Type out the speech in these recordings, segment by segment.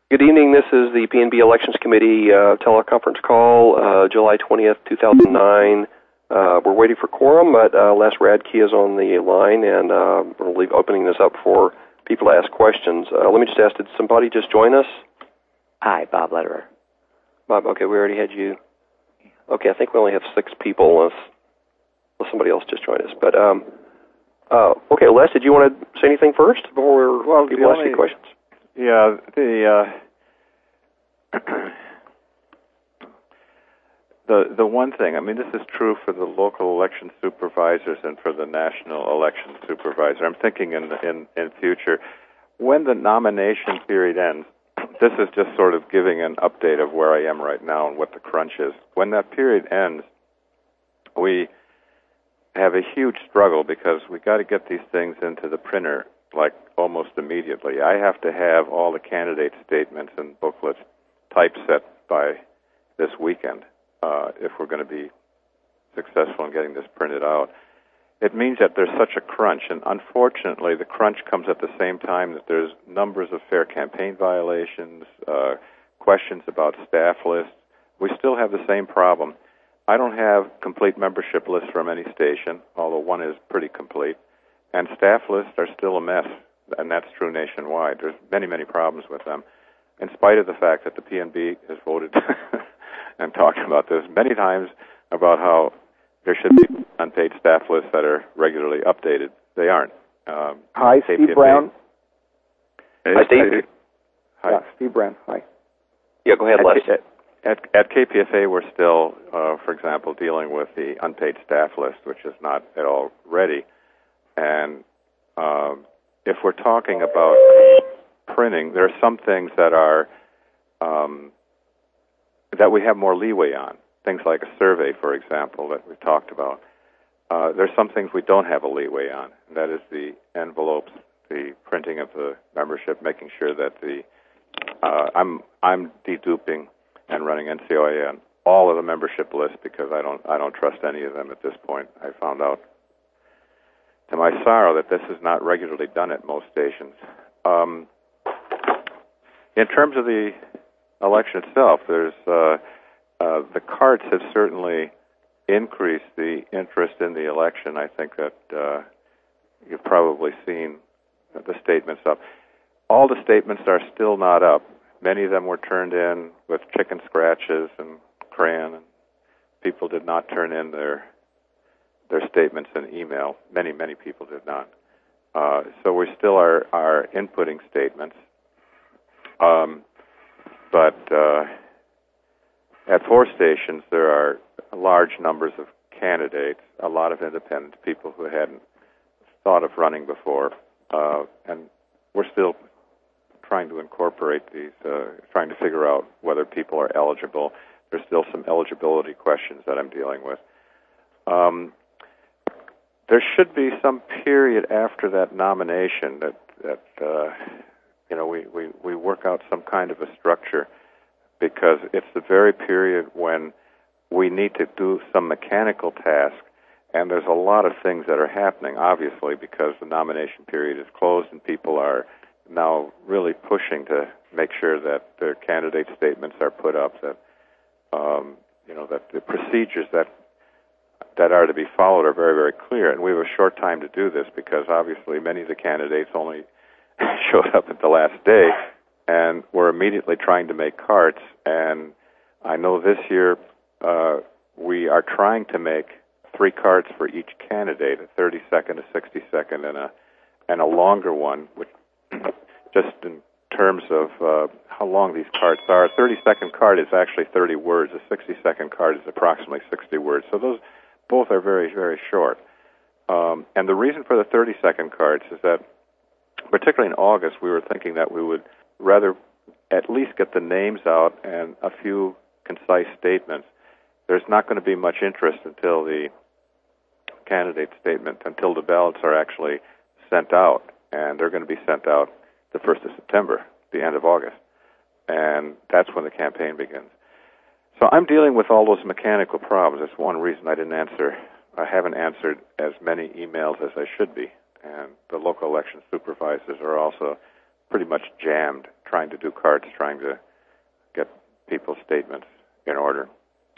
Good evening. This is the PNB Elections Committee teleconference call, July 20th, 2009. We're waiting for quorum, but Les Radke is on the line, and we'll leave opening this up for people to ask questions. Let me just ask, did somebody just join us? Hi, Bob Lederer. Bob, okay, we already had you. Okay, I think we only have 6 people unless somebody else just joined us. But, okay, Les, did you want to say anything first before people ask you questions? Yeah, the one thing, I mean, this is true for the local election supervisors and for the national election supervisor. I'm thinking in future, when the nomination period ends, this is just sort of giving an update of where I am right now and what the crunch is. When that period ends, we have a huge struggle because we got to get these things into the printer like almost immediately. I have to have all the candidate statements and booklets typeset by this weekend if we're going to be successful in getting this printed out. It means that there's such a crunch, and unfortunately the crunch comes at the same time that there's numbers of fair campaign violations, questions about staff lists. We still have the same problem. I don't have complete membership lists from any station, although one is pretty complete. And staff lists are still a mess, and that's true nationwide. There's many, many problems with them, in spite of the fact that the PNB has voted and talked about this many times about how there should be unpaid staff lists that are regularly updated. They aren't. Hi, Steve Brown. Hi, Steve. Hi. Yeah, Steve Brown. Hi. Yeah, go ahead, Les. At KPFA, we're still, for example, dealing with the unpaid staff list, which is not at all ready. And if we're talking about printing, there are some things that are that we have more leeway on. Things like a survey, for example, that we've talked about. There's some things we don't have a leeway on. And that is the envelopes, the printing of the membership, making sure that I'm deduping and running NCOA on all of the membership lists because I don't trust any of them at this point. I found out to my sorrow that this is not regularly done at most stations. In terms of the election itself, there's the cards have certainly increased the interest in the election. I think that you've probably seen the statements up. All the statements are still not up. Many of them were turned in with chicken scratches and crayon, and people did not turn in their statements in email. Many, many people did not. So we still are inputting statements. But at 4 stations, there are large numbers of candidates, a lot of independent people who hadn't thought of running before, and we're still trying to incorporate these, trying to figure out whether people are eligible. There's still some eligibility questions that I'm dealing with. There should be some period after that nomination that we work out some kind of a structure, because it's the very period when we need to do some mechanical task, and there's a lot of things that are happening, obviously, because the nomination period is closed and people are now really pushing to make sure that their candidate statements are put up, that that the procedures that are to be followed are very, very clear. And we have a short time to do this because obviously many of the candidates only showed up at the last day, and we're immediately trying to make cards. And I know this year we are trying to make 3 cards for each candidate, a 30-second, a 60-second, and a longer one, which just in terms of how long these cards are. A 30-second card is actually 30 words. A 60-second card is approximately 60 words. So those both are very, very short. And the reason for the 30-second cards is that, particularly in August, we were thinking that we would rather at least get the names out and a few concise statements. There's not going to be much interest until the candidate statement, until the ballots are actually sent out. And they're going to be sent out the 1st of September, the end of August. And that's when the campaign begins. So I'm dealing with all those mechanical problems. That's one reason I haven't answered as many emails as I should be. And the local election supervisors are also pretty much jammed trying to do carts, trying to get people's statements in order.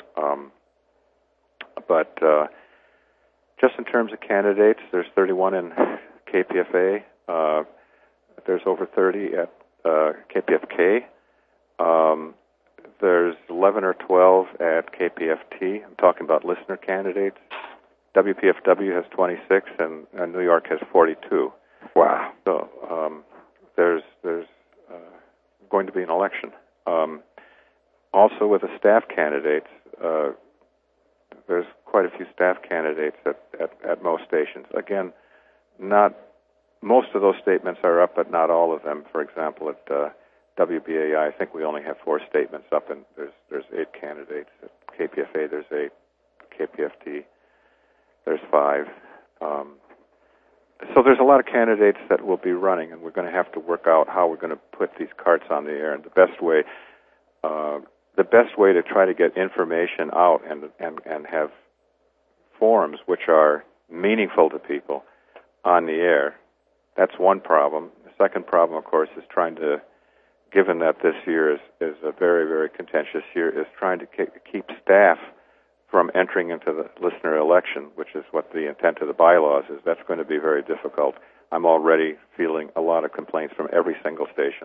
But just in terms of candidates, there's 31 in KPFA. There's over 30 at KPFK. There's 11 or 12 at KPFT. I'm talking about listener candidates. WPFW has 26, and New York has 42. Wow. So there's going to be an election. Also, with the staff candidates, there's quite a few staff candidates at most stations. Again, not most of those statements are up, but not all of them. For example, at WBAI, I think we only have 4 statements up, and there's 8 candidates. At KPFA, there's 8. KPFT, there's 5. So there's a lot of candidates that will be running, and we're going to have to work out how we're going to put these carts on the air. And the best way to try to get information out and have forums which are meaningful to people on the air. That's one problem. The second problem, of course, is trying to, given that this year is a very, very contentious year, is trying to keep staff from entering into the listener election, which is what the intent of the bylaws is. That's going to be very difficult. I'm already feeling a lot of complaints from every single station.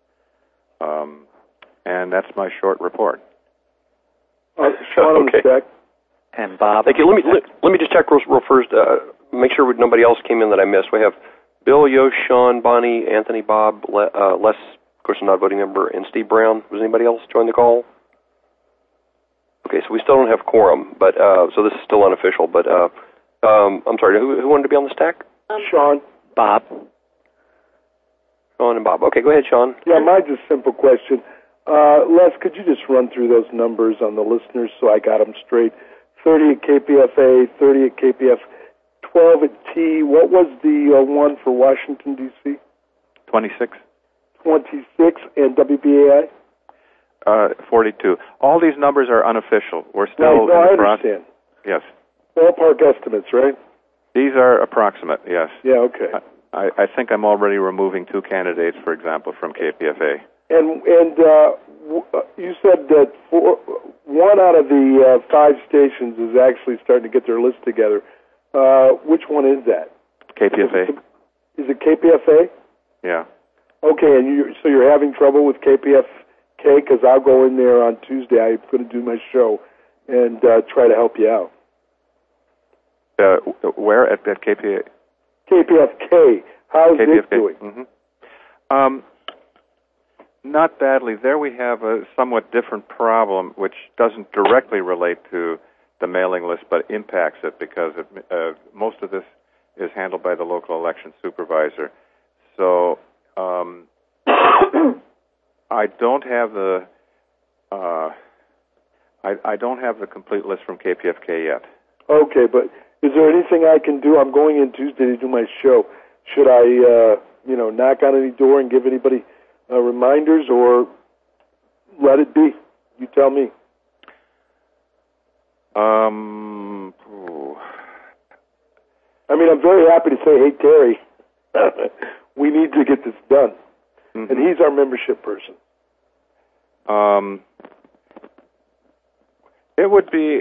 And that's my short report. Sean, okay. And Bob. Thank you. Let me just check real first. Make sure nobody else came in that I missed. We have Bill, Yosh, Sean, Bonnie, Anthony, Bob, Les, of course, a not voting member, and Steve Brown. Was anybody else join the call? Okay, so we still don't have quorum, but so this is still unofficial. But I'm sorry, who wanted to be on the stack? Sean. Bob. Sean and Bob. Okay, go ahead, Sean. Yeah, mine's a simple question. Les, could you just run through those numbers on the listeners so I got them straight? 30 at KPFA, 30 at KPF, 12 at T. What was the one for Washington, D.C.? 26. 26, and WBAI? 42. All these numbers are unofficial. We're still I understand. Yes. Ballpark estimates, right? These are approximate, yes. Yeah, okay. I think I'm already removing 2 candidates, for example, from KPFA. And you said that 1 out of the 5 stations is actually starting to get their list together. Which one is that? KPFA. Is it KPFA? Yeah. Okay, and so you're having trouble with KPFK, because I'll go in there on Tuesday. I'm going to do my show and try to help you out. Where at KPFK? How's KPFK? it doing? Mm-hmm. Not badly. There we have a somewhat different problem, which doesn't directly relate to the mailing list, but impacts it, because most of this is handled by the local election supervisor. So I don't have the I don't have the complete list from KPFK yet. Okay, but is there anything I can do? I'm going in Tuesday to do my show. Should I, knock on any door and give anybody reminders, or let it be? You tell me. I'm very happy to say, hey, Terry, we need to get this done. Mm-hmm. And he's our membership person. It would be,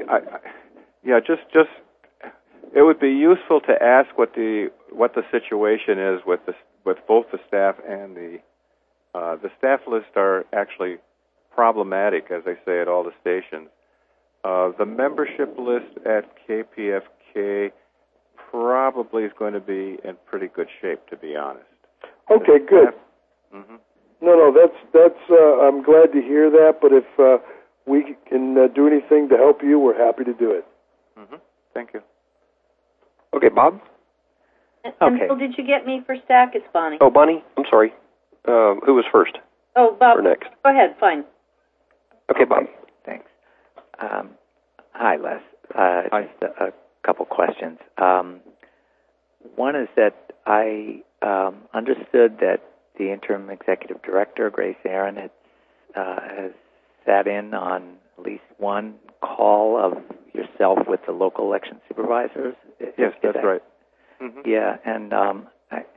it would be useful to ask what the situation is with both the staff and the staff list are actually problematic, as I say, at all the stations. The membership list at KPFK probably is going to be in pretty good shape, to be honest. Okay, good. Mm-hmm. No, that's. I'm glad to hear that. But if we can do anything to help you, we're happy to do it. Mm-hmm. Thank you. Okay, Bob. And Bill, did you get me for stack? It's Bonnie. Oh, Bonnie. I'm sorry. Who was first? Oh, Bob. Or next? Go ahead. Fine. Okay, Bob. Thanks. Hi, Les. Hi. Just a couple questions. One is that I understood that the interim executive director, Grace Aaron, has sat in on at least one call of yourself with the local election supervisors. Yes, that's right. Mm-hmm. Yeah, and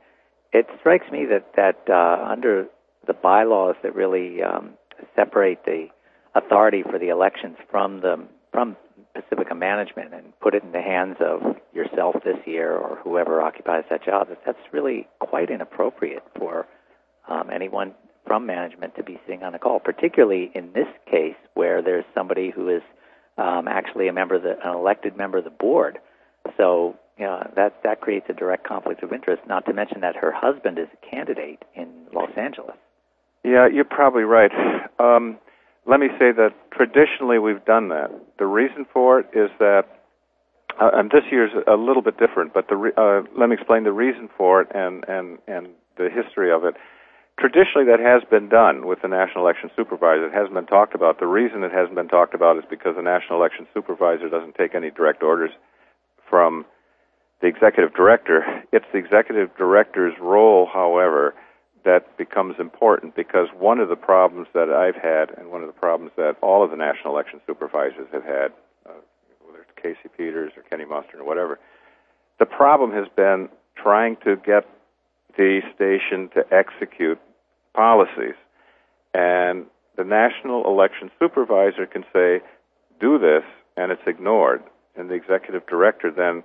it strikes me that under the bylaws that really separate the authority for the elections from Pacifica management and put it in the hands of yourself this year or whoever occupies that job, that's really quite inappropriate for anyone from management to be sitting on a call, particularly in this case where there's somebody who is actually an elected member of the board. So that creates a direct conflict of interest, not to mention that her husband is a candidate in Los Angeles. Yeah, you're probably right. Let me say that traditionally we've done that. The reason for it is that, and this year's a little bit different, but let me explain the reason for it and the history of it. Traditionally, that has been done with the National Election Supervisor. It hasn't been talked about. The reason it hasn't been talked about is because the National Election Supervisor doesn't take any direct orders from the Executive Director. It's the Executive Director's role, however, that becomes important, because one of the problems that I've had and one of the problems that all of the National Election Supervisors have had, whether it's Casey Peters or Kenny Mustard or whatever, the problem has been trying to get the station to execute policies. And the National Election Supervisor can say, do this, and it's ignored. And the Executive Director then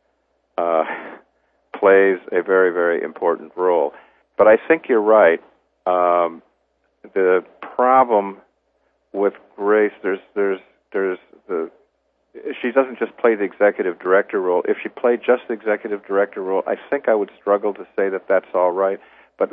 plays a very, very important role. But I think you're right. The problem with Grace, she doesn't just play the Executive Director role. If she played just the Executive Director role, I think I would struggle to say that that's all right. But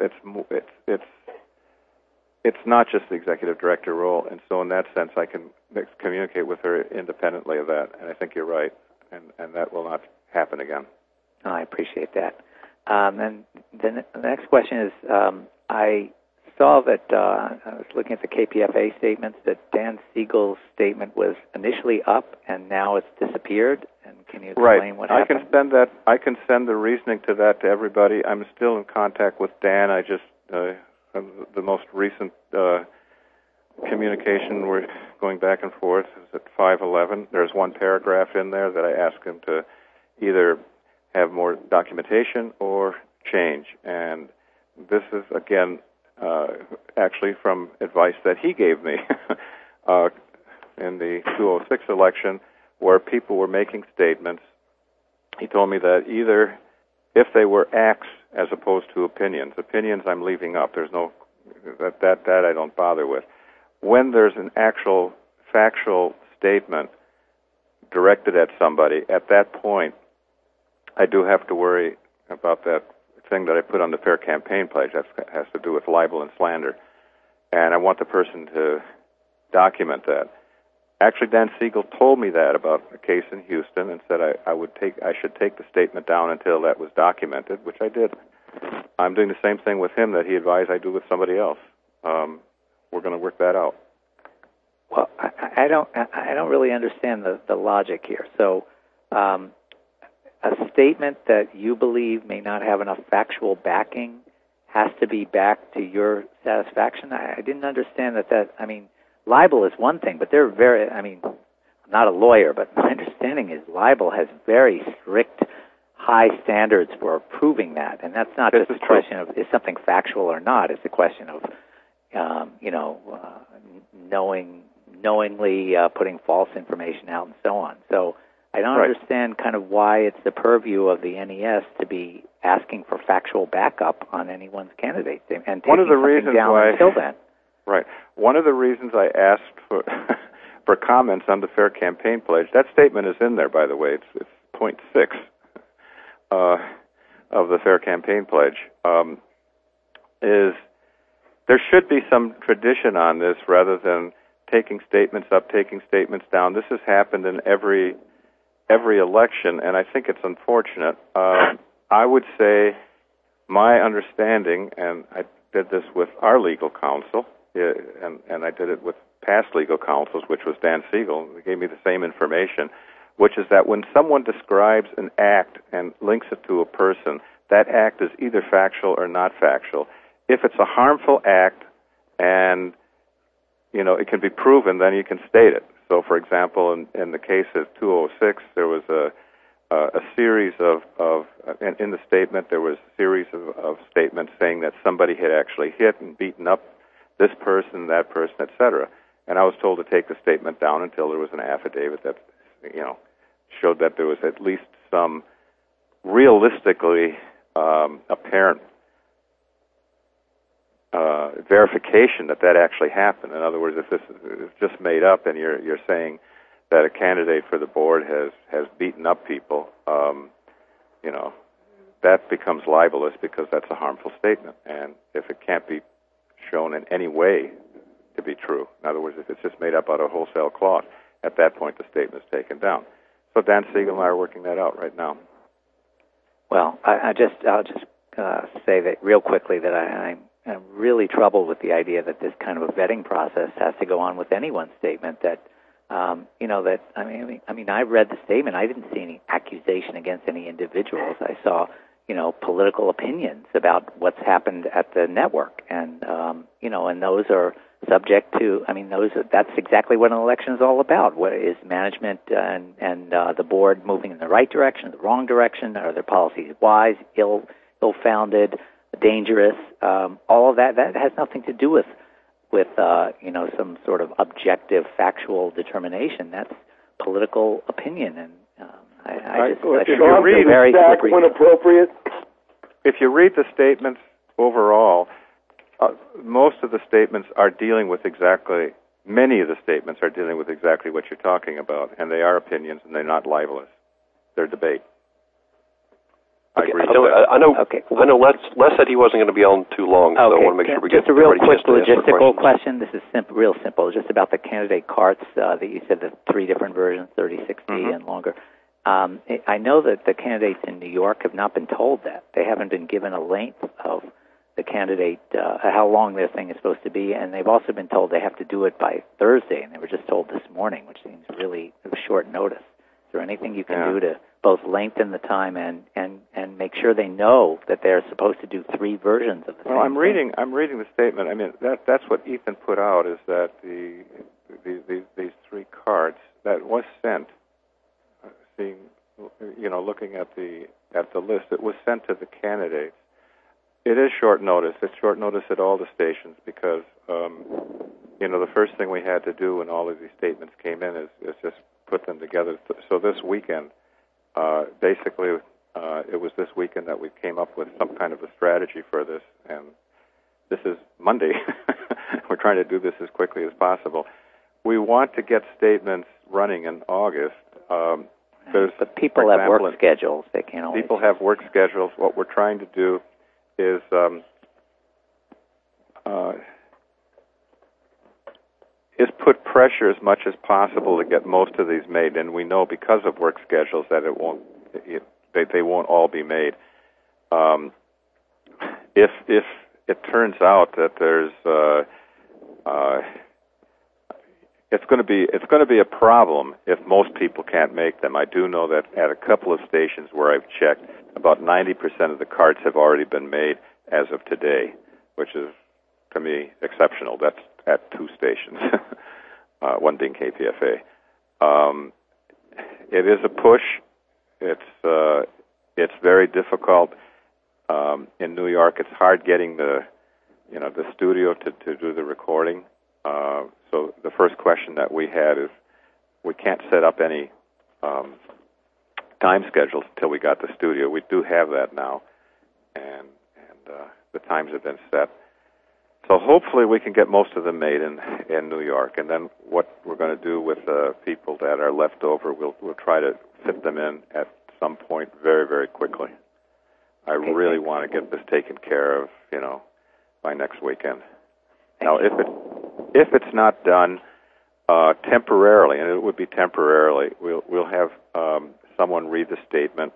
it's not just the Executive Director role, and so in that sense, I can communicate with her independently of that. And I think you're right, and that will not happen again. Oh, I appreciate that. And then the next question is, I saw that I was looking at the KPFA statements that Dan Siegel's statement was initially up and now it's disappeared. And can you explain what happened? I can send the reasoning to that to everybody. I'm still in contact with Dan. I just the most recent communication, we're going back and forth, is at 5:11. There's one paragraph in there that I asked him to either have more documentation or change. And this is, again, actually from advice that he gave me in the 2006 election, where people were making statements. He told me that either if they were acts as opposed to opinions I'm leaving up. There's no, that I don't bother with. When there's an actual factual statement directed at somebody, at that point, I do have to worry about that thing that I put on the Fair Campaign Pledge. That has to do with libel and slander. And I want the person to document that. Actually, Dan Siegel told me that about a case in Houston and said I should take the statement down until that was documented, which I did. I'm doing the same thing with him that he advised I do with somebody else. We're going to work that out. Well, I don't really understand the logic here. So, a statement that you believe may not have enough factual backing has to be back to your satisfaction? I didn't understand that. I mean, libel is one thing, but I'm not a lawyer, but my understanding is libel has very strict, high standards for proving that. And that's not just a question of is something factual or not. It's a question of, knowingly putting false information out and so on. So I don't understand kind of why it's the purview of the NES to be asking for factual backup on anyone's candidate and taking something down until then. Right. One of the reasons I asked for for comments on the Fair Campaign Pledge, that statement is in there, by the way. It's point 6 of the Fair Campaign Pledge, is there should be some tradition on this rather than taking statements up, taking statements down. This has happened in every election, and I think it's unfortunate. I would say my understanding, and I did this with our legal counsel, and I did it with past legal counsels, which was Dan Siegel. They gave me the same information, which is that when someone describes an act and links it to a person, that act is either factual or not factual. If it's a harmful act and, it can be proven, then you can state it. So, for example, in the case of 2006, there was a series of in the statement there was a series of statements saying that somebody had actually hit and beaten up this person, that person, etc. And I was told to take the statement down until there was an affidavit that, showed that there was at least some realistically apparent verification that actually happened. In other words, if this is just made up and you're saying that a candidate for the board has beaten up people, that becomes libelous because that's a harmful statement. And if it can't be shown in any way to be true, in other words, if it's just made up out of wholesale cloth, at that point the statement is taken down. So Dan Siegel and I are working that out right now. Well, I'll just say that real quickly that I'm really troubled with the idea that this kind of a vetting process has to go on with anyone's statement. I read the statement. I didn't see any accusation against any individuals. I saw, political opinions about what's happened at the network, and those are subject to. That's exactly what an election is all about. What is management and the board moving in the right direction, the wrong direction? Are their policies wise, ill-founded, dangerous? All of that has nothing to do with some sort of objective, factual determination. That's political opinion, and when appropriate. If you read the statements overall, most of the statements are dealing with many of the statements are dealing with exactly what you're talking about, and they are opinions, and they're not libelous. They're debate. I agree. I know. Les said he wasn't going to be on too long, so I want to make sure we get just a real quick logistical question. This is real simple. Just about the candidate carts that you said the 3 different versions, 30, 60, and longer. I know that the candidates in New York have not been told that. They haven't been given a length of the candidate, how long their thing is supposed to be, and they've also been told they have to do it by Thursday, and they were just told this morning, which seems really short notice. Is there anything you can do to both lengthen the time and make sure they know that they're supposed to do 3 versions of the same thing? I'm reading the statement. I mean, that's what Ethan put out, is that these 3 cards that was sent. Looking at the list, it was sent to the candidates. It is short notice. It's short notice at all the stations because the first thing we had to do when all of these statements came in is just put them together. So this weekend, basically, it was this weekend that we came up with some kind of a strategy for this, and this is Monday. We're trying to do this as quickly as possible. We want to get statements running in August. But people have work schedules. They can't always. People have work schedules. What we're trying to do is put pressure as much as possible to get most of these made. And we know because of work schedules that they won't all be made. If it turns out that there's it's going to be a problem if most people can't make them. I do know that at a couple of stations where I've checked, about 90% of the carts have already been made as of today, which is, to me, exceptional. That's at 2 stations, one being KPFA. It is a push. It's very difficult. In New York, it's hard getting the studio to do the recording. So the first question that we had is, we can't set up any time schedules until we got the studio. We do have that now, and the times have been set. So hopefully we can get most of them made in New York, and then what we're going to do with the people that are left over, we'll try to fit them in at some point very, very quickly. I really want to get this taken care of, by next weekend. Now, if it's not done temporarily, and it would be temporarily, we'll have someone read the statement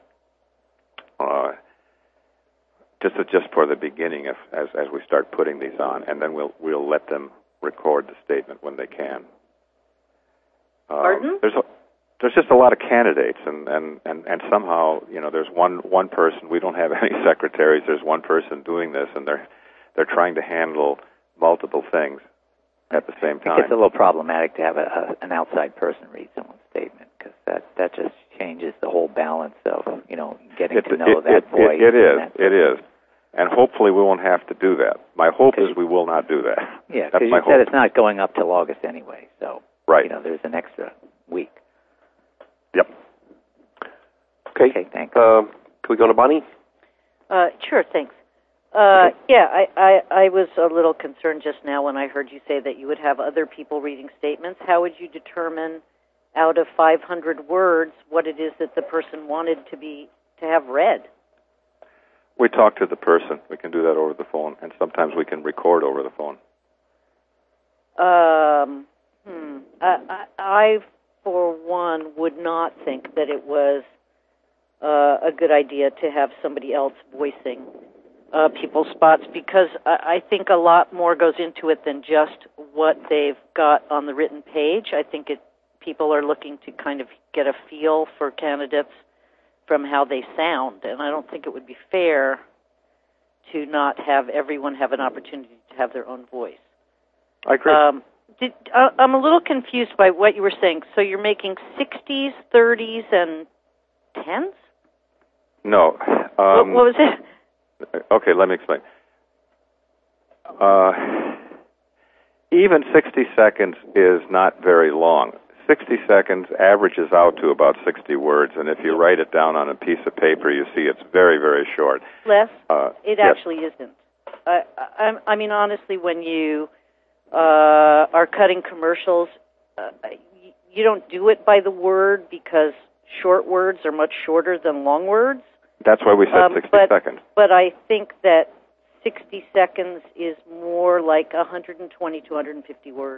just for the beginning, as we start putting these on, and then we'll let them record the statement when they can. Pardon? There's just a lot of candidates, and somehow there's one person. We don't have any secretaries. There's one person doing this, and they're trying to handle multiple things at the same time. It's a little problematic to have an outside person read someone's statement, because that just changes the whole balance of, getting to know that voice. It is. And hopefully we won't have to do that. My hope is we will not do that. Yeah, because you said it's not going up till August anyway, so right. There's an extra week. Yep. Okay, thanks. Can we go to Bonnie? Sure, thanks. Okay. Yeah, I was a little concerned just now when I heard you say that you would have other people reading statements. How would you determine out of 500 words what it is that the person wanted to have read? We talk to the person. We can do that over the phone, and sometimes we can record over the phone. I, for one, would not think that it was a good idea to have somebody else voicing people's spots, because I think a lot more goes into it than just what they've got on the written page. I think people are looking to kind of get a feel for candidates from how they sound, and I don't think it would be fair to not have everyone have an opportunity to have their own voice. I agree. I'm a little confused by what you were saying. So you're making 60s, 30s, and 10s? No. What was it? Okay, let me explain. Even 60 seconds is not very long. 60 seconds averages out to about 60 words, and if you write it down on a piece of paper, you see it's very, very short. Les, it yes. actually isn't. I mean, honestly, when you are cutting commercials, you don't do it by the word because short words are much shorter than long words. That's why we said 60 seconds. But I think that 60 seconds is more like 120 to 150 words.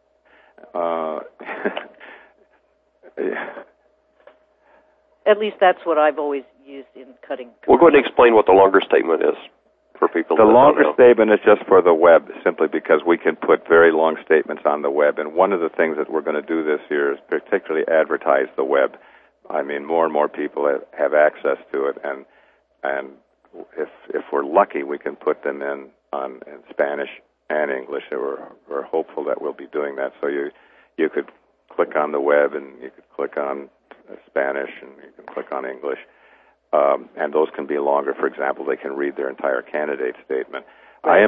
At least that's what I've always used in cutting. We'll go ahead and explain what the longer statement is for people. The longer statement is just for the web, simply because we can put very long statements on the web. And one of the things that we're going to do this year is particularly advertise the web. I mean, more and more people have access to it, and if we're lucky, we can put them in Spanish and English. We're hopeful that we'll be doing that. So you could click on the web, and you could click on Spanish, and you can click on English. And those can be longer. For example, they can read their entire candidate statement. Right.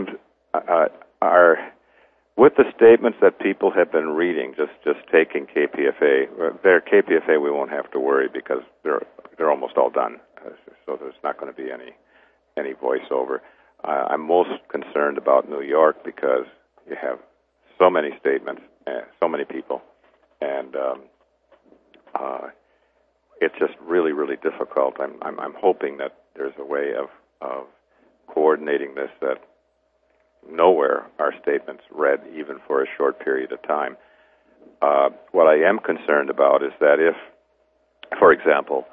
With the statements that people have been reading, just taking KPFA, their KPFA we won't have to worry because they're almost all done. So there's not going to be any voiceover. I'm most concerned about New York because you have so many statements, so many people, and it's just really, really difficult. I'm hoping that there's a way of coordinating this that nowhere are statements read even for a short period of time. What I am concerned about is that if, for example,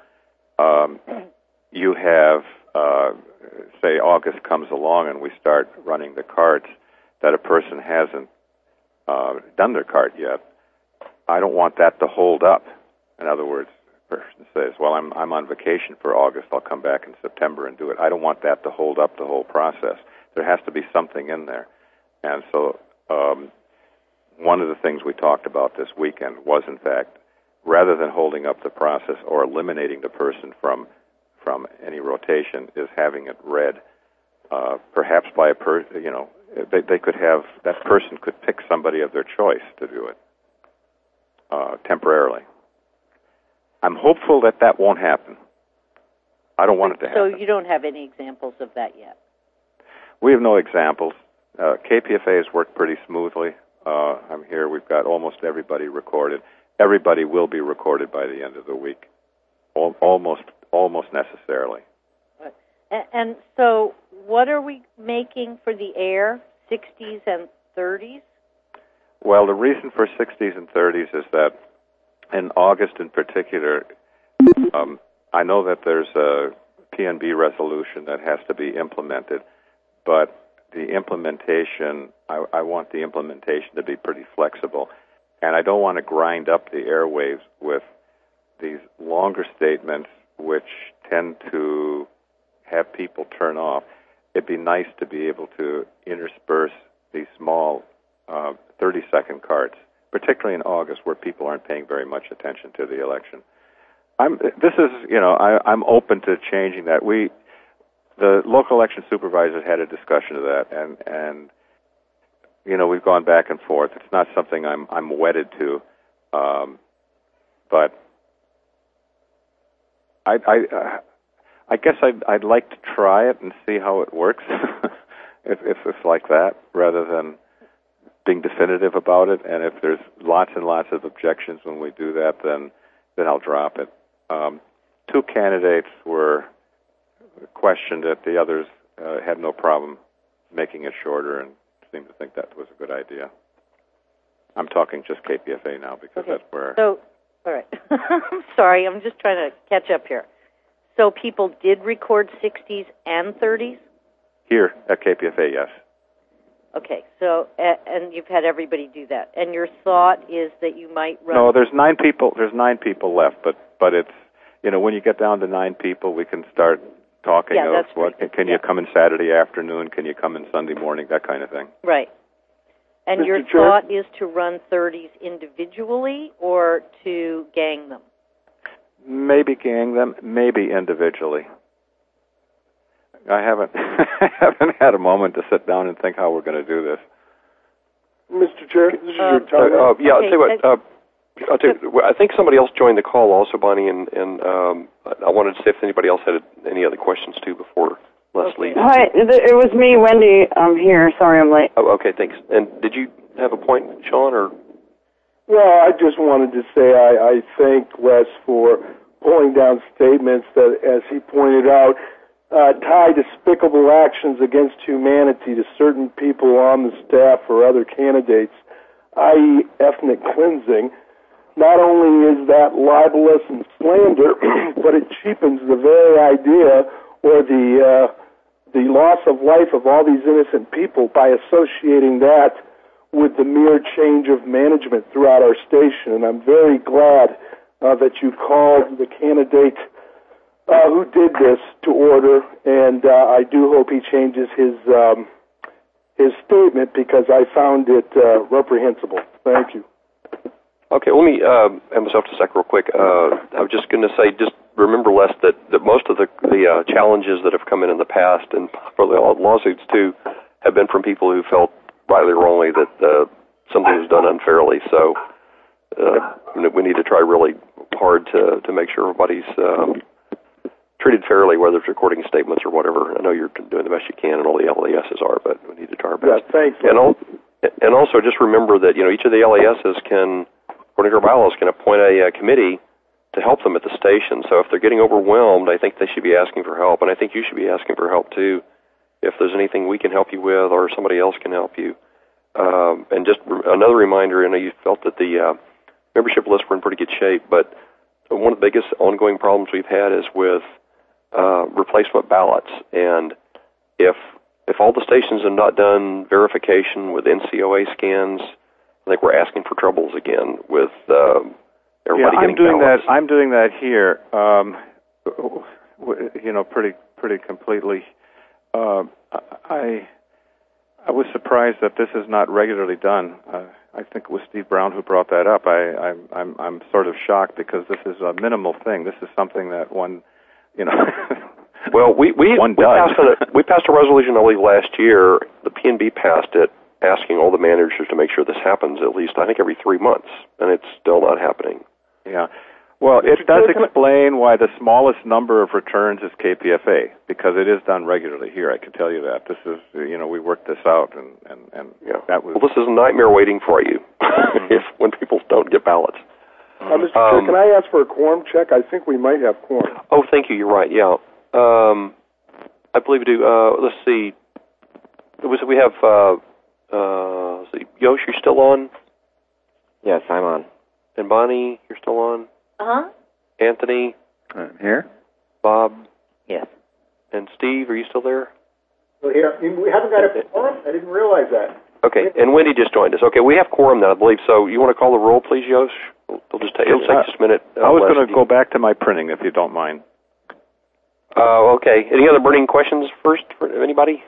you have, say, August comes along and we start running the cards, that a person hasn't done their card yet, I don't want that to hold up. In other words, the person says, well, I'm on vacation for August, I'll come back in September and do it. I don't want that to hold up the whole process. There has to be something in there. And so one of the things we talked about this weekend was, in fact, rather than holding up the process or eliminating the person from any rotation, is having it read, perhaps by a person, they could have, that person could pick somebody of their choice to do it temporarily. I'm hopeful that won't happen. I don't want it to happen. So you don't have any examples of that yet? We have no examples. KPFA has worked pretty smoothly. I'm here. We've got almost everybody recorded. Everybody will be recorded by the end of the week, almost necessarily. And so what are we making for the air, 60s and 30s? Well, the reason for 60s and 30s is that in August in particular, I know that there's a PNB resolution that has to be implemented, but the implementation, I want the implementation to be pretty flexible, and I don't want to grind up the airwaves with these longer statements which tend to have people turn off. It'd be nice to be able to intersperse these small 30-second cards, particularly in August where people aren't paying very much attention to the election. I'm open to changing that. The local election supervisors had a discussion of that, and we've gone back and forth. It's not something I'm wedded to, but I guess I'd like to try it and see how it works, if it's like that, rather than being definitive about it. And if there's lots and lots of objections when we do that, then I'll drop it. 2 candidates were questioned it. The others had no problem making it shorter and seemed to think that was a good idea. I'm talking just KPFA now because that's where... So, all right. I'm sorry, I'm just trying to catch up here. So people did record 60s and 30s? Here at KPFA, yes. Okay, so, and you've had everybody do that. And your thought is that you might run... No, there's 9 people. There's 9 people left, but it's, when you get down to 9 people, we can start talking of what, can you come in Saturday afternoon, can you come in Sunday morning, that kind of thing. Right. And Mr. your Chair? thought is to run 30s individually or to gang them? Maybe gang them, maybe individually. I haven't had a moment to sit down and think how we're going to do this. Mr. Chair, this is your time. I'll tell you what. I think somebody else joined the call also, Bonnie, and I wanted to see if anybody else had any other questions too before Leslie. Hi, it was me, Wendy. I'm here. Sorry I'm late. Oh, okay, thanks. And did you have a point, Sean, or? Well, I just wanted to say I thank Les for pulling down statements that, as he pointed out, tie despicable actions against humanity to certain people on the staff or other candidates, i.e. ethnic cleansing. Not only is that libelous and slander, but it cheapens the very idea or the loss of life of all these innocent people by associating that with the mere change of management throughout our station. And I'm very glad that you called the candidate who did this to order, and I do hope he changes his statement because I found it reprehensible. Thank you. Okay, let me have myself to sec real quick. I was just going to say, just remember, Les, that most of the challenges that have come in the past, and probably all lawsuits too, have been from people who felt rightly or wrongly that something was done unfairly. So we need to try really hard to make sure everybody's treated fairly, whether it's recording statements or whatever. I know you're doing the best you can, and all the LASs are, but we need to try our best. Yeah, thanks. And also just remember that each of the LASs can, according to our bylaws, can appoint a committee to help them at the station. So if they're getting overwhelmed, I think they should be asking for help, and I think you should be asking for help too. If there's anything we can help you with, or somebody else can help you. And just another reminder, I know you felt that the membership lists were in pretty good shape, but one of the biggest ongoing problems we've had is with replacement ballots. And if all the stations have not done verification with NCOA scans, I think we're asking for troubles again with everybody getting ballots. I'm doing that here, pretty completely. I was surprised that this is not regularly done. I think it was Steve Brown who brought that up. I'm sort of shocked because this is a minimal thing. This is something that one, Well, we passed a resolution, I believe, last year. The PNB passed it, asking all the managers to make sure this happens at least, I think, every 3 months, and it's still not happening. Yeah. Well, it does explain why the smallest number of returns is KPFA, because it is done regularly here. I can tell you that. This is, we worked this out, and that was... Well, this is a nightmare waiting for you when people don't get ballots. Mr. Chair, can I ask for a quorum check? I think we might have quorum. Oh, thank you. You're right, yeah. I believe we do. Let's see. We have, let's see. Yosh, you're still on? Yes, I'm on. And Bonnie, you're still on? Uh-huh. Anthony? I'm here. Bob? Yes. And Steve, are you still there? Well, here, we haven't got a quorum? I didn't realize that. Okay, and Wendy just joined us. Okay, we have quorum now, I believe. So you want to call the roll, please, Yosh? It'll take just a minute. I was going to go back to my printing, if you don't mind. Okay. Any other burning questions first for anybody?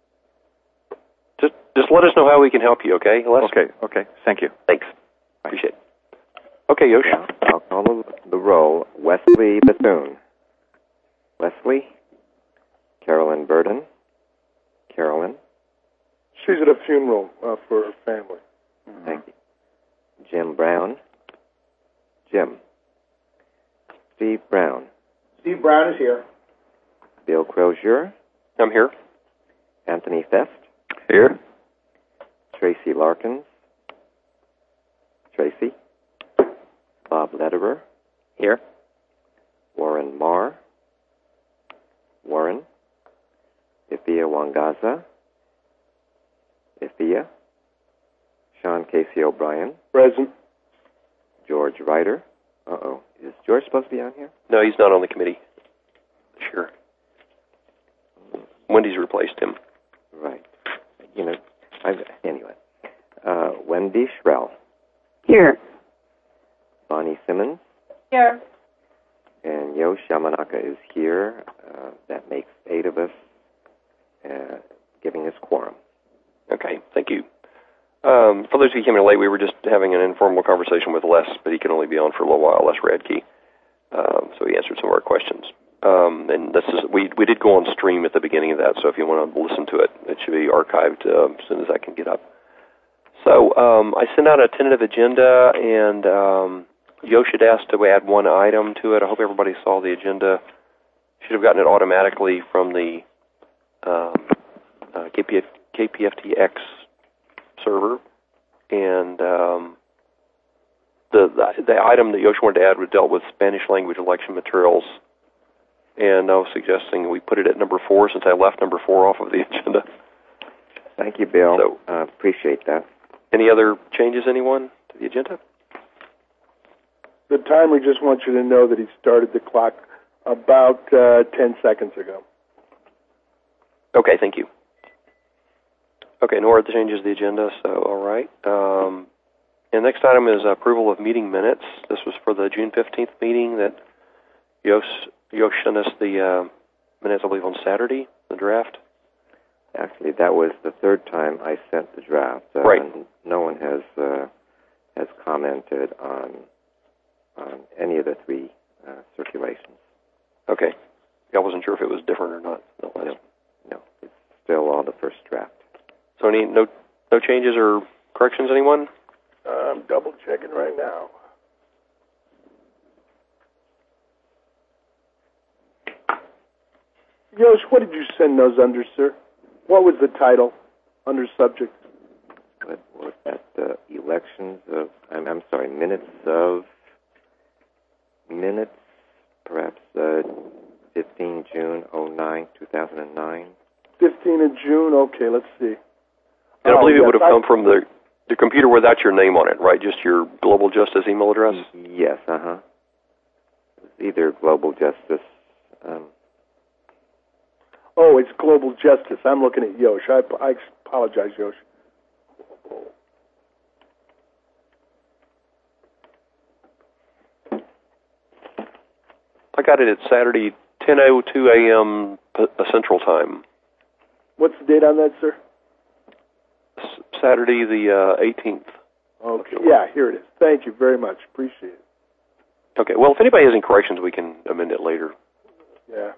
Just let us know how we can help you, okay? Okay. Thank you. Thanks. Appreciate it. Okay, Yosh. Yeah, I'll call the the roll. Wesley Bethune. Wesley. Carolyn Burden. Carolyn. She's at a funeral for her family. Thank you. Jim Brown. Jim. Steve Brown. Steve Brown is here. Bill Crozier. I'm here. Anthony Fest. Here. Tracy Larkins. Tracy. Bob Lederer. Here. Warren Marr. Warren. Ifia Wangaza. Ifia. Sean Casey O'Brien. Present. George Ryder. Uh-oh. Is George supposed to be on here? No, he's not on the committee. Sure. Wendy's replaced him. Right. You know, anyway. Wendy Schrell. Here. Bonnie Simmons. Here. And Yosh Yamanaka is here. That makes 8 of us, giving us quorum. Okay, thank you. For those who came in late, we were just having an informal conversation with Les, but he can only be on for a little while, Les Radke. So he answered some of our questions. And this is we did go on stream at the beginning of that, so if you want to listen to it, it should be archived as soon as I can get up. So I sent out a tentative agenda, and Yosh had asked to add one item to it. I hope everybody saw the agenda. Should have gotten it automatically from the KPFTX server, and the item that Yosh wanted to add was dealt with Spanish language election materials, and I was suggesting we put it at number 4 since I left number 4 off of the agenda. Thank you, Bill. So, appreciate that. Any other changes, anyone, to the agenda? The timer just wants you to know that he started the clock about 10 seconds ago. Okay, thank you. Okay, no other changes to the agenda, so all right. And next item is approval of meeting minutes. This was for the June 15th meeting that Yosh sent us the minutes, I believe, on Saturday, the draft. Actually, that was the third time I sent the draft. Right. And no one has commented on any of the 3 circulations. Okay. I wasn't sure if it was different or not. No, it's still all the first draft. So no changes or corrections, anyone? I'm double checking right now. Yosh, what did you send those under, sir? What was the title under subject? What was that? Elections of, I'm sorry, minutes, perhaps 15 June 09, 2009. 15 of June, okay, let's see. And I believe it would have come from the computer without your name on it, right? Just your Global Justice email address? Yes, It's either Global Justice. Oh, it's Global Justice. I'm looking at Yosh. I apologize, Yosh. I got it at Saturday, 10:02 a.m. Central Time. What's the date on that, sir? Saturday the 18th. Okay. Yeah, here it is. Thank you very much. Appreciate it. Okay. Well, if anybody has any corrections, we can amend it later. Yeah.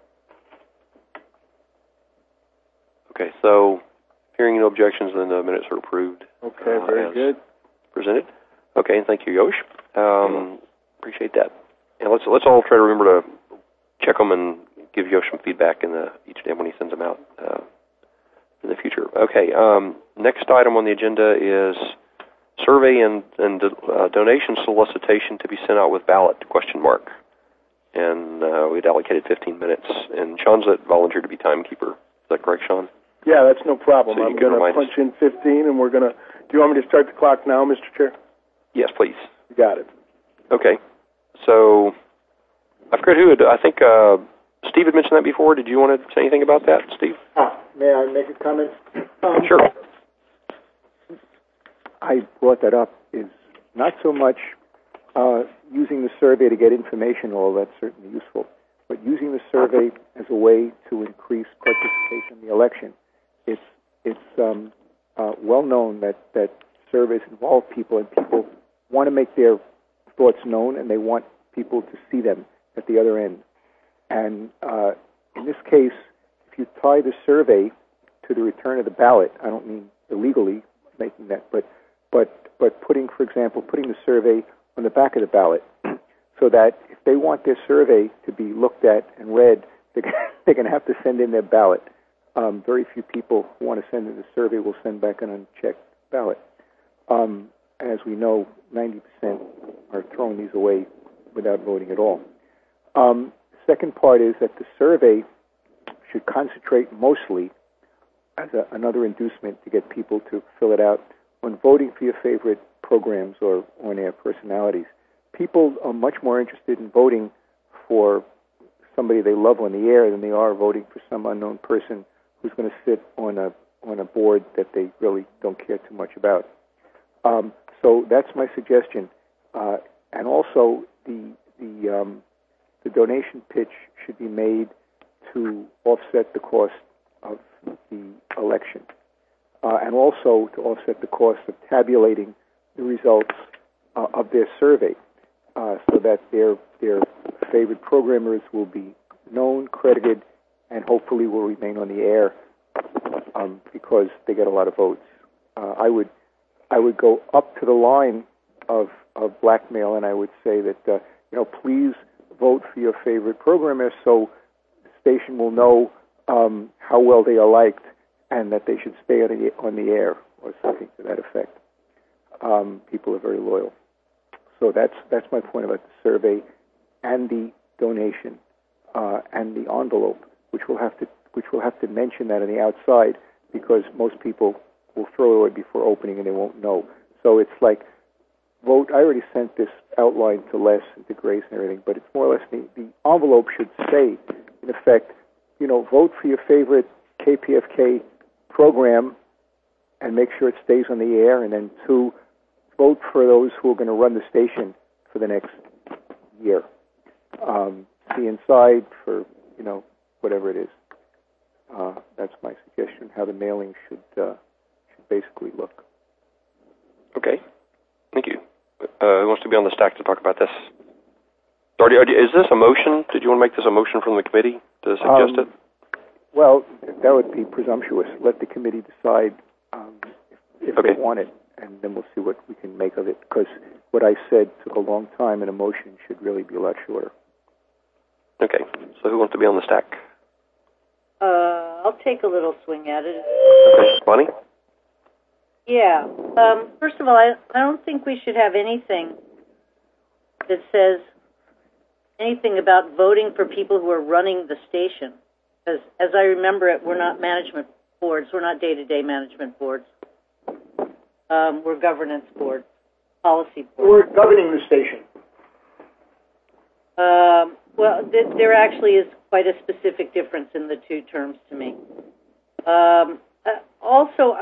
Okay. So, hearing no objections, then the minutes are approved. Okay. Very good. Presented. Okay. And thank you, Yosh. Appreciate that. And let's all try to remember to check them and give Yosh some feedback each day when he sends them out in the future. Okay. Next item on the agenda is survey and donation solicitation to be sent out with ballot ? And we'd allocated 15 minutes. And Sean's volunteered to be timekeeper. Is that correct, Sean? Yeah, that's no problem. So I'm going to punch in 15, and we're going to... Do you want me to start the clock now, Mr. Chair? Yes, please. You got it. Okay. So, I forget who had... I think Steve had mentioned that before. Did you want to say anything about that, Steve? May I make a comment? Sure. I brought that up is not so much using the survey to get information, although that's certainly useful, but using the survey as a way to increase participation in the election. It's well known that surveys involve people, and people want to make their thoughts known, and they want people to see them at the other end. And in this case, if you tie the survey to the return of the ballot, I don't mean illegally making that, but putting, for example, putting the survey on the back of the ballot, so that if they want their survey to be looked at and read, they're going to have to send in their ballot. Very few people who want to send in the survey will send back an unchecked ballot. As we know, 90% are throwing these away without voting at all. Second part is that the survey should concentrate mostly as another inducement to get people to fill it out when voting for your favorite programs or on-air personalities. People are much more interested in voting for somebody they love on the air than they are voting for some unknown person who's going to sit on a board that they really don't care too much about. So that's my suggestion. And also, the donation pitch should be made to offset the cost of the election, and also to offset the cost of tabulating the results of their survey, so that their favorite programmers will be known, credited, and hopefully will remain on the air because they get a lot of votes. I would go up to the line of blackmail, and I would say that please vote for your favorite programmer so the station will know how well they are liked and that they should stay on the air, or something to that effect. People are very loyal. So that's my point about the survey and the donation and the envelope, which will have to mention that on the outside, because most people will throw it away before opening and they won't know. So it's like vote. I already sent this outline to Les and to Grace and everything, but it's more or less the envelope should say, in effect, vote for your favorite KPFK program and make sure it stays on the air, and then 2, vote for those who are going to run the station for the next year. See inside for, whatever it is. That's my suggestion, how the mailing should basically look. Okay. Thank you. Who wants to be on the stack to talk about this? Is this a motion? Did you want to make this a motion from the committee to suggest it? Well, that would be presumptuous. Let the committee decide if Okay. they want it, and then we'll see what we can make of it, because what I said took a long time, and a motion should really be a lot shorter. Okay. So who wants to be on the stack? I'll take a little swing at it. Okay. Bonnie? Yeah. First of all, I don't think we should have anything that says anything about voting for people who are running the station. Because as I remember it, we're not management boards. We're not day-to-day management boards. We're governance boards, policy boards. We're governing the station. Well, there actually is quite a specific difference in the two terms to me. Also,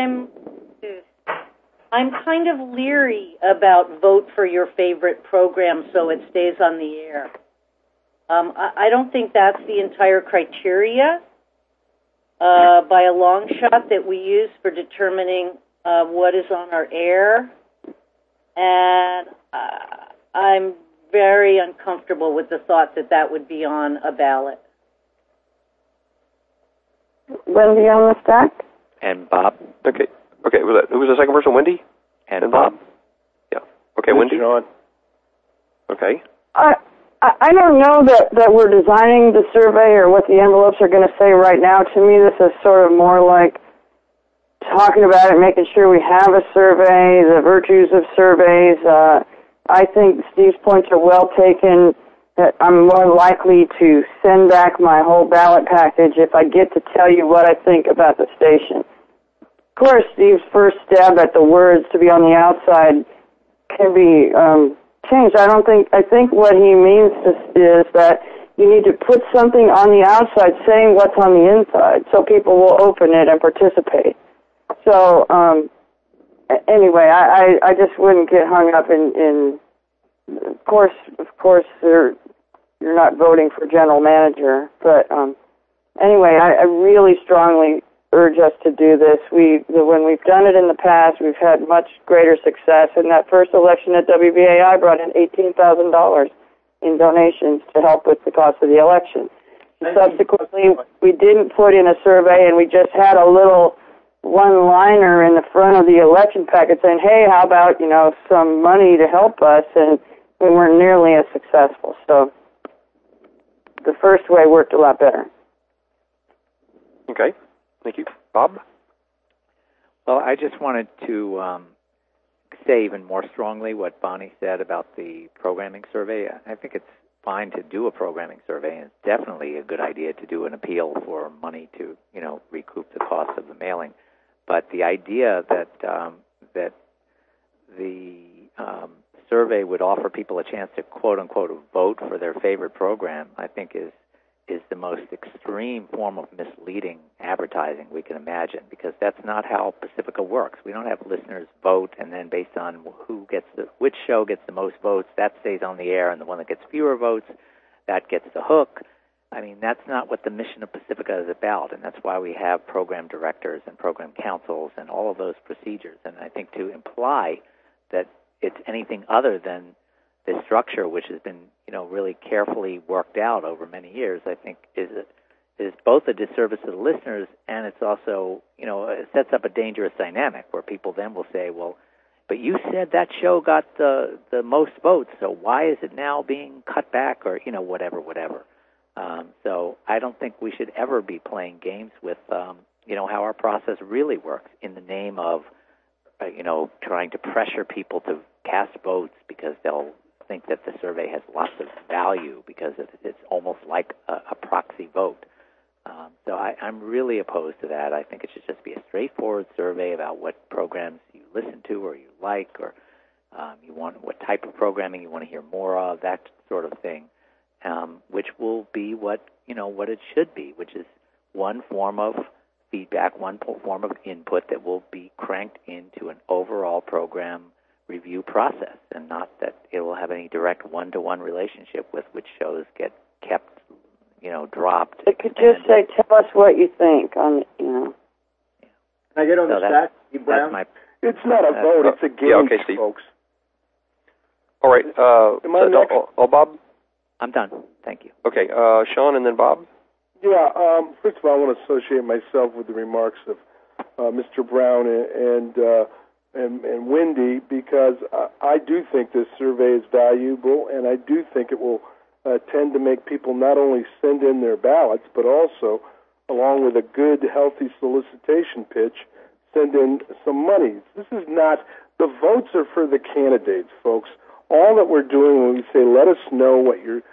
I'm kind of leery about vote for your favorite program so it stays on the air. I don't think that's the entire criteria by a long shot that we use for determining what is on our air. And I'm very uncomfortable with the thought that that would be on a ballot. Wendy on the stack? And Bob. Okay. Who was the second person? Wendy? And Bob. Yeah. Okay, Wendy? John. Okay. I don't know that we're designing the survey or what the envelopes are going to say right now. To me, this is sort of more like talking about it, making sure we have a survey, the virtues of surveys. I think Steve's points are well taken, that I'm more likely to send back my whole ballot package if I get to tell you what I think about the station. Of course, Steve's first stab at the words to be on the outside can be changed. I think what he means is that you need to put something on the outside saying what's on the inside so people will open it and participate. So, anyway, I just wouldn't get hung up in of course, you're not voting for general manager, but anyway, I really strongly urge us to do this. When we've done it in the past, we've had much greater success. In that first election at WBAI, brought in $18,000 in donations to help with the cost of the election. Subsequently, we didn't put in a survey, and we just had a little one-liner in the front of the election packet saying, hey, how about, some money to help us, and we weren't nearly as successful. So the first way worked a lot better. Okay. Thank you. Bob? Well, I just wanted to say even more strongly what Bonnie said about the programming survey. I think it's fine to do a programming survey, and it's definitely a good idea to do an appeal for money to, recoup the cost of the mailing. But the idea that that the survey would offer people a chance to quote unquote vote for their favorite program, I think is the most extreme form of misleading advertising we can imagine, because that's not how Pacifica works. We don't have listeners vote, and then based on which show gets the most votes, that stays on the air, and the one that gets fewer votes, that gets the hook. I mean, that's not what the mission of Pacifica is about, and that's why we have program directors and program councils and all of those procedures. And I think to imply that it's anything other than this structure, which has been, really carefully worked out over many years, I think is both a disservice to the listeners, and it's also, it sets up a dangerous dynamic where people then will say, well, but you said that show got the most votes, so why is it now being cut back, or, whatever. So I don't think we should ever be playing games with, how our process really works in the name of, trying to pressure people to cast votes because they'll think that the survey has lots of value because it's almost like a proxy vote. So I'm really opposed to that. I think it should just be a straightforward survey about what programs you listen to or you like, or what type of programming you want to hear more of, that sort of thing, which will be what it should be, which is one form of feedback, one form of input that will be cranked into an overall program review process, and not that it will have any direct one-to-one relationship with which shows get kept, dropped. It could just say, tell us what you think on, Can I get on the stack, Steve Brown? It's not a vote, it's a game, Steve. folks. All right. Am I next? Bob? I'm done. Thank you. Okay. Sean and then Bob? Yeah, first of all, I want to associate myself with the remarks of Mr. Brown and Wendy, because I do think this survey is valuable, and I do think it will tend to make people not only send in their ballots, but also, along with a good, healthy solicitation pitch, send in some money. This is not, the votes are for the candidates, folks. All that we're doing when we say, let us know what your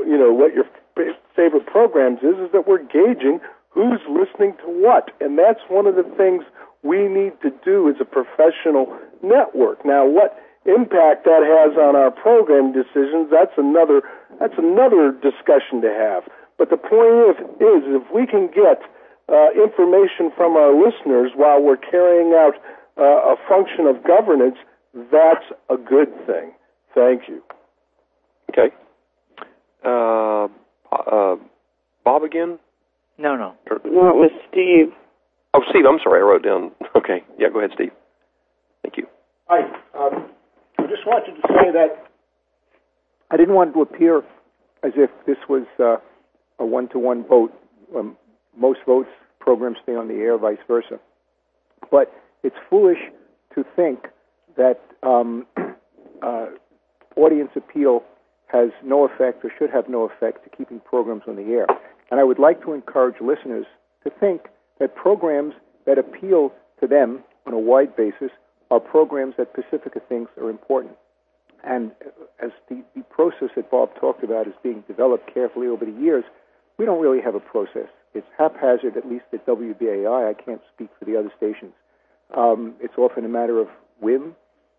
favorite programs is that we're gauging who's listening to what. And that's one of the things we need to do as a professional network. Now, what impact that has on our program decisions, that's another discussion to have. But the point is if we can get information from our listeners while we're carrying out a function of governance, that's a good thing. Thank you. Okay. Bob again? No. No, it was Steve. Oh, Steve, I'm sorry, I wrote down. Okay. Yeah, go ahead, Steve. Thank you. Hi. I just wanted to say that I didn't want to appear as if this was a one-to-one vote. Most votes, programs stay on the air, vice versa. But it's foolish to think that audience appeal has no effect or should have no effect to keeping programs on the air. And I would like to encourage listeners to think that programs that appeal to them on a wide basis are programs that Pacifica thinks are important. And as the process that Bob talked about is being developed carefully over the years, we don't really have a process. It's haphazard, at least at WBAI. I can't speak for the other stations. It's often a matter of whim.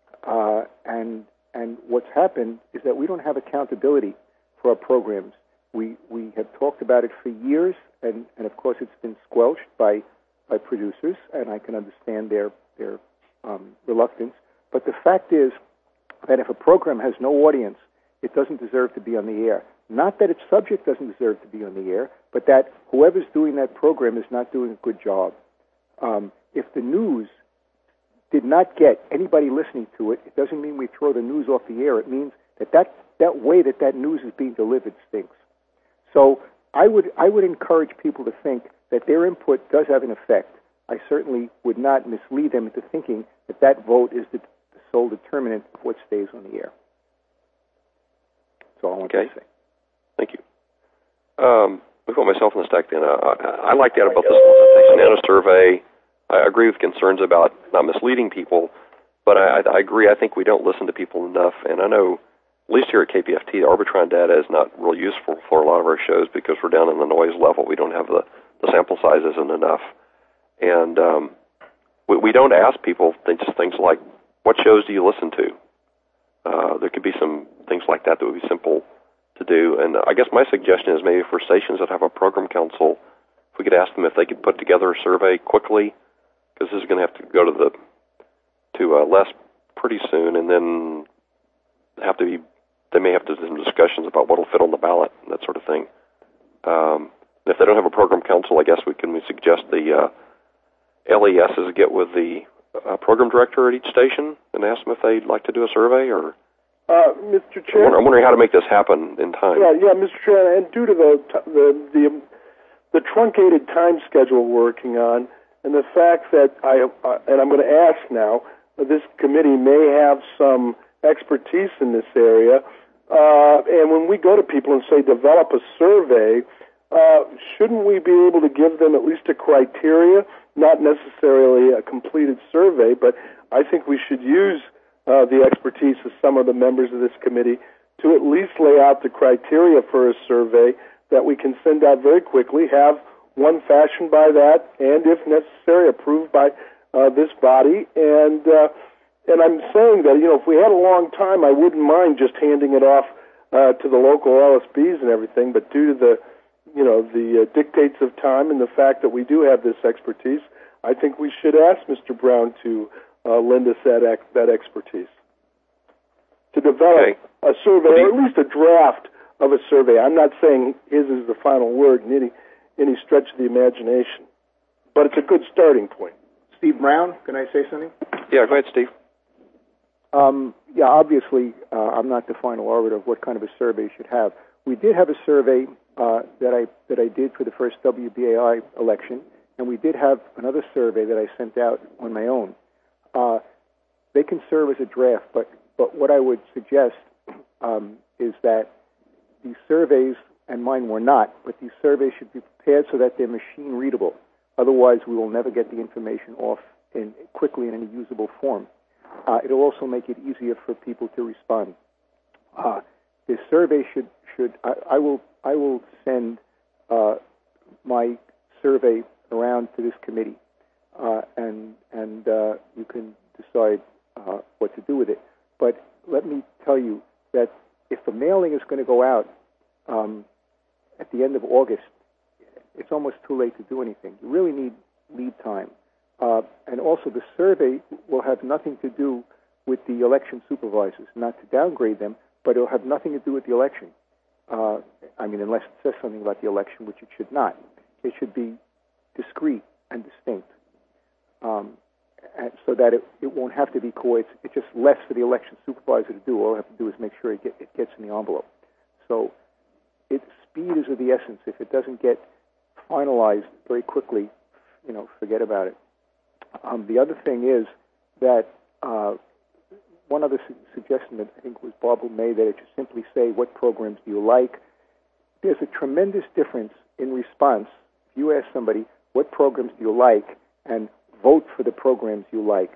And what's happened is that we don't have accountability for our programs. We have talked about it for years, and of course it's been squelched by producers, and I can understand their reluctance. But the fact is that if a program has no audience, it doesn't deserve to be on the air. Not that its subject doesn't deserve to be on the air, but that whoever's doing that program is not doing a good job. If the news did not get anybody listening to it, it doesn't mean we throw the news off the air. It means that way that news is being delivered stinks. So I would encourage people to think that their input does have an effect. I certainly would not mislead them into thinking that vote is the sole determinant of what stays on the air. That's all I want to say. Thank you. I'll put myself in the stack then. I like that about this solicitation and a survey. I agree with concerns about not misleading people, but I agree. I think we don't listen to people enough, and I know, at least here at KPFT, the Arbitron data is not real useful for a lot of our shows because we're down in the noise level. We don't have the sample size isn't enough. And we don't ask people just things like, what shows do you listen to? There could be some things like that would be simple to do. And I guess my suggestion is maybe for stations that have a program council, if we could ask them if they could put together a survey quickly, because this is going to have to go to Les pretty soon, and then they may have to do some discussions about what will fit on the ballot and that sort of thing. If they don't have a program council, I guess we suggest the LESs get with the program director at each station and ask them if they'd like to do a survey, or Mr. Chair, I'm wondering how to make this happen in time. Yeah, Mr. Chair, and due to the truncated time schedule we're working on, and the fact that and I'm going to ask now, this committee may have some expertise in this area, and when we go to people and say develop a survey, shouldn't we be able to give them at least a criteria, not necessarily a completed survey, but I think we should use the expertise of some of the members of this committee to at least lay out the criteria for a survey that we can send out very quickly, have one fashioned by that, and if necessary, approved by this body. And I'm saying that, if we had a long time, I wouldn't mind just handing it off to the local LSBs and everything, but due to the dictates of time and the fact that we do have this expertise, I think we should ask Mr. Brown to lend us that expertise to develop a survey, or at least a draft of a survey. I'm not saying his is the final word in any stretch of the imagination, but it's a good starting point. Steve Brown, can I say something? Yeah, go ahead, Steve. Obviously, I'm not the final arbiter of what kind of a survey you should have. We did have a survey that I did for the first WBAI election, and we did have another survey that I sent out on my own. They can serve as a draft, but what I would suggest is that these surveys, and mine were not, but these surveys should be prepared so that they're machine readable. Otherwise, we will never get the information off quickly in any usable form. It'll also make it easier for people to respond. This survey should I will send my survey around to this committee, and you can decide what to do with it. But let me tell you that if the mailing is going to go out at the end of August, it's almost too late to do anything. You really need lead time. And also the survey will have nothing to do with the election supervisors, not to downgrade them, but it'll have nothing to do with the election. Unless it says something about the election, which it should not. It should be discrete and distinct, and so that it won't have to be it's just less for the election supervisor to do. All I have to do is make sure it gets in the envelope. So speed is of the essence. If it doesn't get finalized very quickly, forget about it. The other thing is that one other suggestion that I think was Barbara made, that it should simply say, what programs do you like? There's a tremendous difference in response. If you ask somebody, what programs do you like, and vote for the programs you like,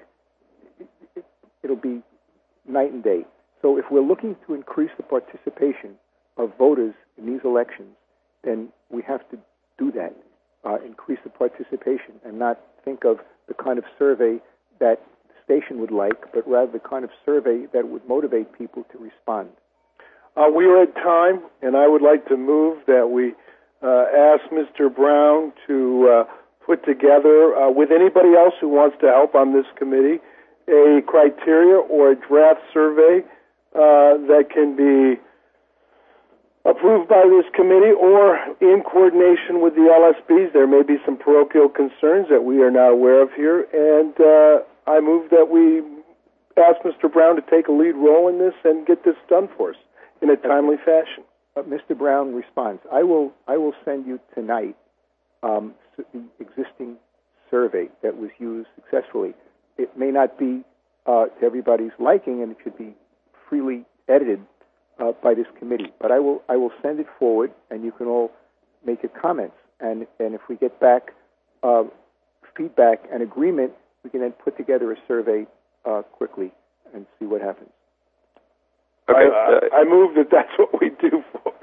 it'll be night and day. So if we're looking to increase the participation of voters in these elections, then we have to do that, increase the participation, and not think of the kind of survey that the station would like, but rather the kind of survey that would motivate people to respond. We are at time, and I would like to move that we ask Mr. Brown to put together, with anybody else who wants to help on this committee, a criteria or a draft survey that can be approved by this committee or in coordination with the LSBs. There may be some parochial concerns that we are not aware of here, and I move that we ask Mr. Brown to take a lead role in this and get this done for us in a timely fashion. Mr. Brown responds, I will send you tonight the existing survey that was used successfully. It may not be to everybody's liking, and it should be freely edited by this committee. But I will send it forward, and you can all make your comments. And if we get back feedback and agreement, we can then put together a survey quickly and see what happens. Okay. I move that's what we do, folks.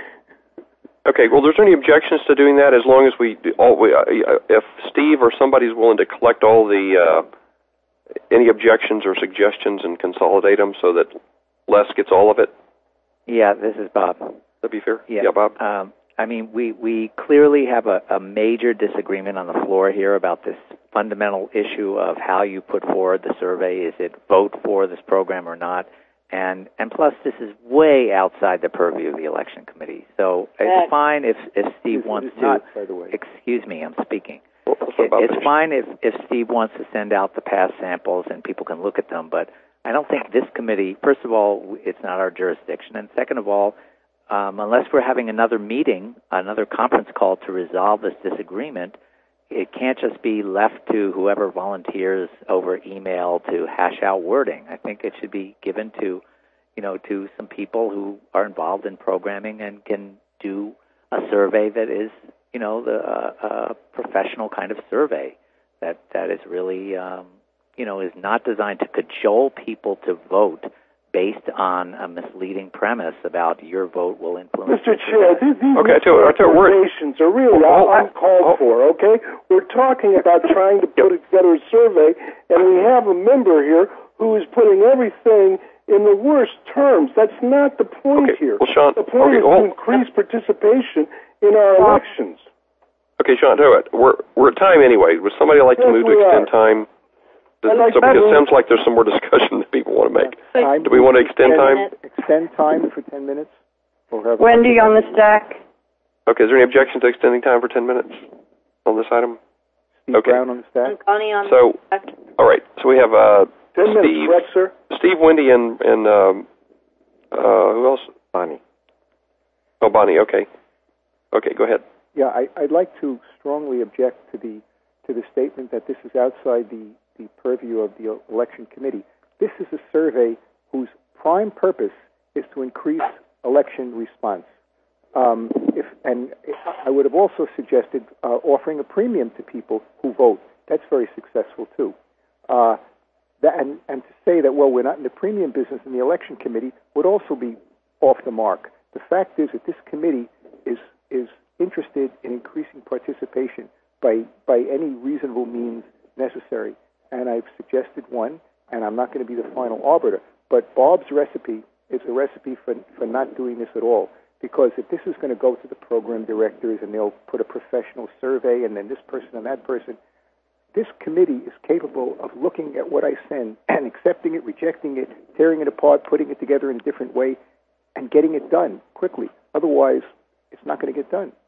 Okay. Well, there's any objections to doing that as long as if Steve or somebody's willing to collect all the any objections or suggestions and consolidate them so that Les gets all of it? Yeah, this is Bob. That'd be fair? Yeah, Bob? I mean, we clearly have a major disagreement on the floor here about this fundamental issue of how you put forward the survey. Is it vote for this program or not? And plus, this is way outside the purview of the election committee. So it's fine if Steve wants to. Not, by the way. Excuse me, I'm speaking. It's fine if Steve wants to send out the past samples and people can look at them, but I don't think this committee, first of all, it's not our jurisdiction, and second of all, unless we're having another meeting, another conference call to resolve this disagreement, it can't just be left to whoever volunteers over email to hash out wording. I think it should be given to some people who are involved in programming and can do a survey that is, a professional kind of survey that is really, is not designed to cajole people to vote based on a misleading premise about your vote will influence. Mr. Chair, these observations are really uncalled for, okay? We're talking about trying to put together a survey, and we have a member here who is putting everything in the worst terms. That's not the point here. Well, Sean, the point is to increase participation in our elections. Okay, Sean, we're at time anyway. Would somebody like to move to extend time? Because it sounds like there's some more discussion that people want to make. Do we want to extend time? Extend time for 10 minutes? Wendy on the stack. Okay, is there any objection to extending time for 10 minutes on this item? Steve Brown on the stack. Connie on the stack. All right, so we have 10 minutes, Steve, correct, sir? Steve, Wendy, and who else? Bonnie. Oh, Bonnie, okay. Okay, go ahead. Yeah, I'd like to strongly object to the statement that this is outside the purview of the election committee. This is a survey whose prime purpose is to increase election response. I would have also suggested offering a premium to people who vote. That's very successful too. And to say that, well, we're not in the premium business in the election committee would also be off the mark. The fact is that this committee is interested in increasing participation by any reasonable means necessary. And I've suggested one, and I'm not going to be the final arbiter, but Bob's recipe is a recipe for not doing this at all. Because if this is going to go to the program directors and they'll put a professional survey and then this person and that person, this committee is capable of looking at what I send and accepting it, rejecting it, tearing it apart, putting it together in a different way, and getting it done quickly. Otherwise, it's not going to get done.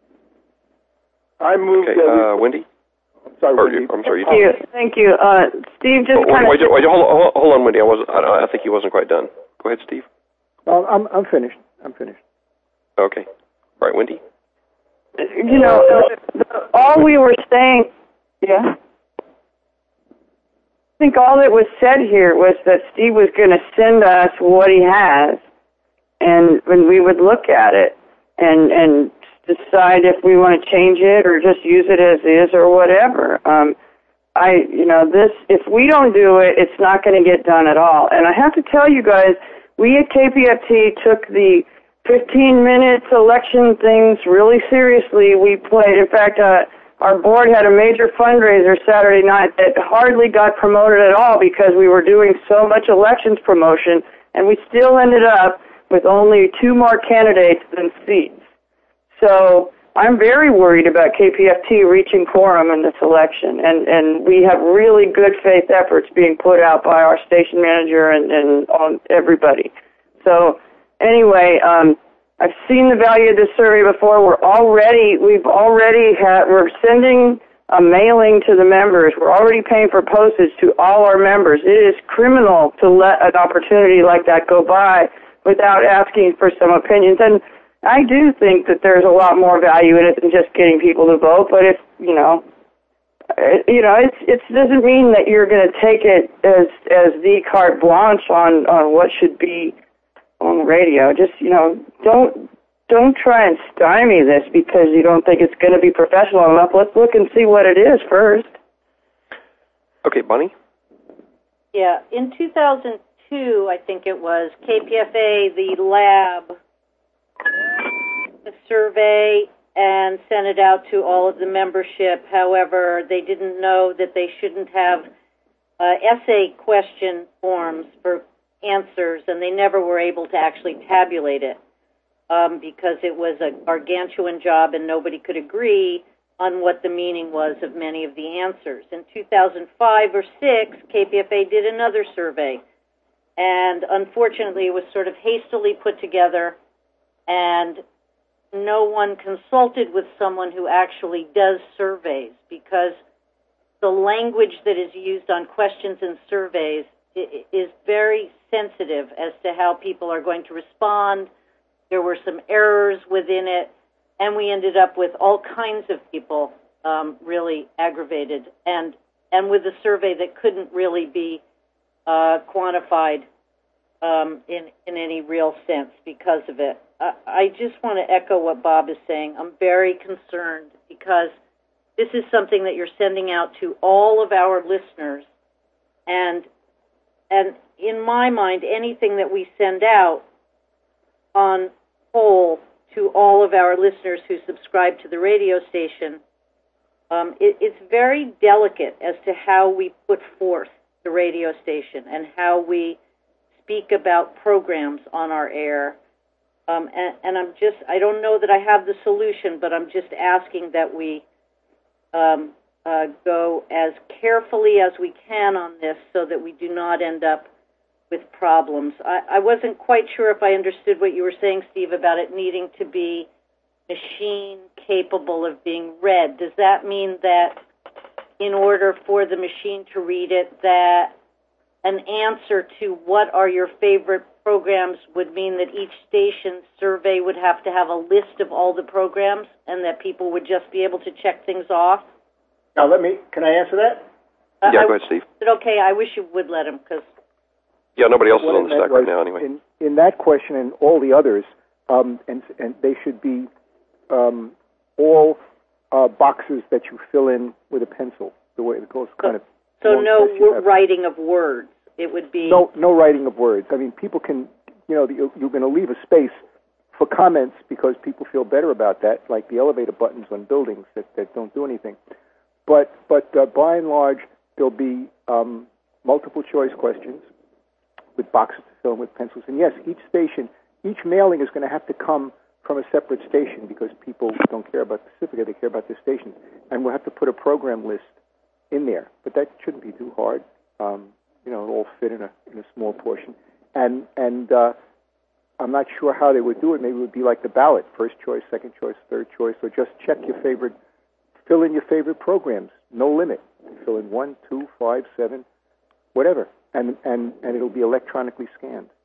I move Wendy? I'm sorry, Wendy. I'm sorry. Thank you. Steve, just kind of... Wait, hold on, Wendy. I think he wasn't quite done. Go ahead, Steve. I'm finished. Okay. All right, Wendy? All we were saying... Yeah? I think all that was said here was that Steve was going to send us what he has, and when we would look at it and decide if we want to change it or just use it as is or whatever. If we don't do it, it's not going to get done at all. And I have to tell you guys, we at KPFT took the 15 minutes election things really seriously. We played, in fact, our board had a major fundraiser Saturday night that hardly got promoted at all because we were doing so much elections promotion, and we still ended up with only 2 more candidates than seats. So I'm very worried about KPFT reaching quorum in this election, and we have really good faith efforts being put out by our station manager and on everybody. So anyway, I've seen the value of this survey before. We're sending a mailing to the members. We're already paying for postage to all our members. It is criminal to let an opportunity like that go by without asking for some opinions. And I do think that there's a lot more value in it than just getting people to vote. But if it doesn't mean that you're going to take it as the carte blanche on what should be on the radio. Just don't try and stymie this because you don't think it's going to be professional enough. Let's look and see what it is first. Okay, Bonnie? Yeah, in 2002, I think it was, KPFA, the lab, a survey and sent it out to all of the membership. However, they didn't know that they shouldn't have essay question forms for answers, and they never were able to actually tabulate it. Because it was a gargantuan job and nobody could agree on what the meaning was of many of the answers. In 2005 or 6, KPFA did another survey, and unfortunately it was sort of hastily put together, and no one consulted with someone who actually does surveys, because the language that is used on questions and surveys is very sensitive as to how people are going to respond. There were some errors within it, and we ended up with all kinds of people really aggravated, and with a survey that couldn't really be quantified in any real sense because of it. I just want to echo what Bob is saying. I'm very concerned because this is something that you're sending out to all of our listeners, and in my mind, anything that we send out on whole to all of our listeners who subscribe to the radio station, it's very delicate as to how we put forth the radio station and how we speak about programs on our air. And I don't know that I have the solution, but I'm just asking that we go as carefully as we can on this so that we do not end up with problems. I wasn't quite sure if I understood what you were saying, Steve, about it needing to be machine capable of being read. Does that mean that in order for the machine to read it, that an answer to what are your favorite programs would mean that each station's survey would have to have a list of all the programs and that people would just be able to check things off? Now, can I answer that? Yeah, go ahead, Steve. Okay, I wish you would let him, because... Yeah, nobody else is on the stack right now anyway. In that question and all the others, and they should be all boxes that you fill in with a pencil, the way it goes kind of... So no writing of words. It would be... No writing of words. I mean, people can, you're going to leave a space for comments because people feel better about that, like the elevator buttons on buildings that don't do anything. But by and large, there'll be multiple choice questions with boxes to fill in with pencils. And yes, each mailing is going to have to come from a separate station because people don't care about Pacifica, they care about their station. And we'll have to put a program list in there. But that shouldn't be too hard. It'll all fit in a small portion. And I'm not sure how they would do it. Maybe it would be like the ballot, first choice, second choice, third choice, or just fill in your favorite programs, no limit. Fill in 1, 2, 5, 7, whatever. And it'll be electronically scanned.